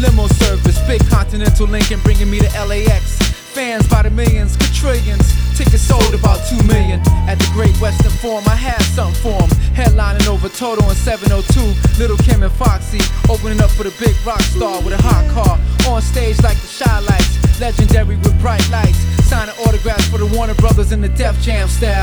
Limo service, big Continental Lincoln bringing me to LAX. Fans by the millions, quadrillions. Tickets sold about 2 million. At the Great Western Forum, I had something for 'em. Headlining over Toto in 702. Little Kim and Foxy opening up for the big rock star with a hot car. On stage like the Shy Lights, legendary with bright lights. Signing autographs for the Warner Brothers and the Def Jam style.